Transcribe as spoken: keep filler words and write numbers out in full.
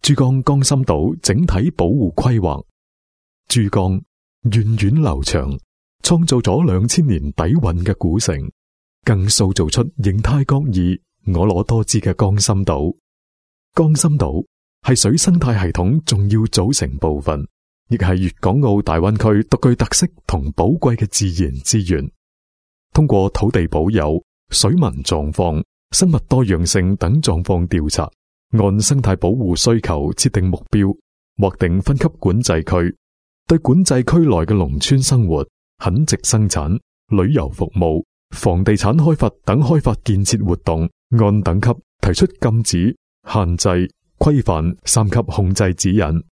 珠江江心島整體保護規劃。珠江源遠流長，創造咗兩千年底蘊嘅古城，更塑造出形態各異、婀娜多姿嘅江心島。江心島係水生態系統重要組成部分，亦係粵港澳大灣區獨具特色同寶貴嘅自然資源。通過土地保有、水文狀況、生物多樣性等狀況調查，按生態保護需求設定目標，劃定分級管制區，對管制區內嘅農村生活、墾殖生產、旅遊服務、房地產開發等開發建設活動，按等級提出禁止、限制、規範三級控制指引。